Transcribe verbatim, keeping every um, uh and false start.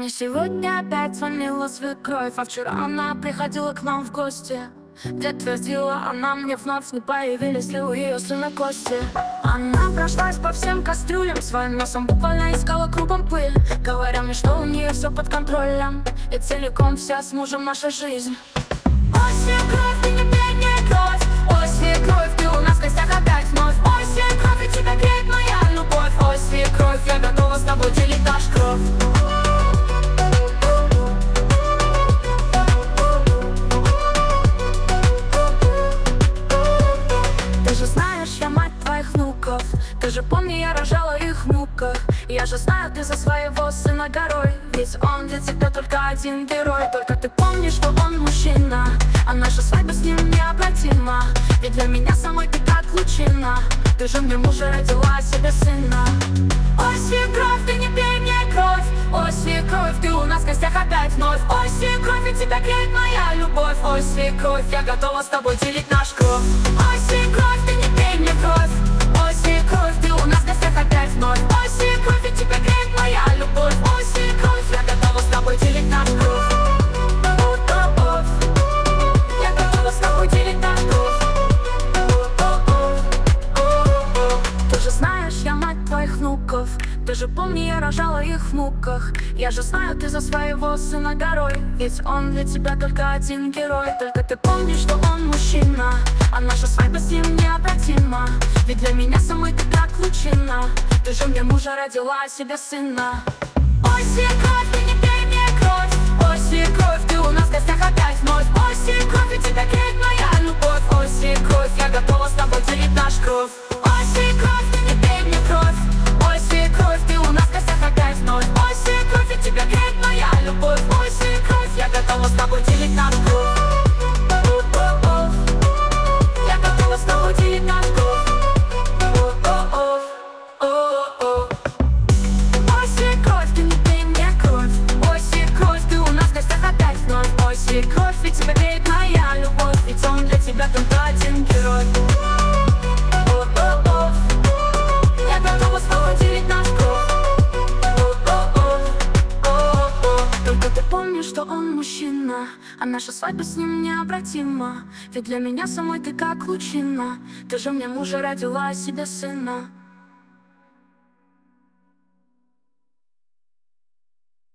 Мне сегодня опять звонила свекровь, а вчера она приходила к нам в гости, где твердила она мне вновь: не появились ли у ее сына кости. Она прошлась по всем кастрюлям, своим носом буквально искала кругом пыль, говоря мне, что у нее все под контролем, и целиком вся с мужем наша жизнь. Ой, свекровь, ты не пей мне кровь, ой, свекровь, ты у нас в гостях опять вновь. Ой, свекровь, и тебя греет моя любовь, ой, свекровь, я готова с тобой делить наш кровь. Ты же помни, я рожала их в муках. Я же знаю, ты за своего сына горой, ведь он для тебя только один герой. Только ты помни, что он мужчина, а наша свадьба с ним необратима. Ведь для меня самой ты как лучина, ты же мне мужа родила себе сына. Ой, свекровь, ты не пей мне кровь, ой, свекровь, ты у нас в гостях опять вновь. Ой, свекровь, и тебя греет моя любовь, ой, свекровь, я готова с тобой делить наш кровь. Ой, свекровь, ты не пей мне кровь, ой, свекровь, ты у нас в гостях опять вновь. Ой, свекровь, и тебя греет моя любовь, ой, свекровь, я готова с тобой делить наш кровь. Я готова с тобой делить наш кровь. Ты же знаешь, я мать твоих внуков, ты же помни, я рожала их в муках. Я же знаю, ты за своего сына горой, ведь он для тебя только один герой. Только ты помни, что он мужчина, а наша свадьба с ним необратима. Ведь для меня самой ты как лучина, ты же мне мужа родила себе сына. Ой, свекровь, ты не пей мне кровь, ой, свекровь, ты у нас в гостях опять вновь. Ой, свекровь, и тебя греет моя любовь, ой, свекровь, я готова с тобой делить наш кровь. Ой, свекровь, ты не пей мне кровь, ой, свекровь, ты у нас в гостях опять вновь. Ой, свекровь, и тебя греет моя любовь, ой, свекровь, я готова с тобой делить наш кровь. Я готова с тобой делить наш кровь. Ой, свекровь, ты не пей мне кровь, ой, свекровь, ты у нас в гостях опять вновь. Ой, свекровь, и тебя греет моя любовь, ведь он для тебя только один герой. Я готова с тобой делить наш кровь. Только ты помни, что он мужчина, а наша свадьба с ним необратима. Ведь для меня самой ты как лучина, ты же мне мужа родила себе сына.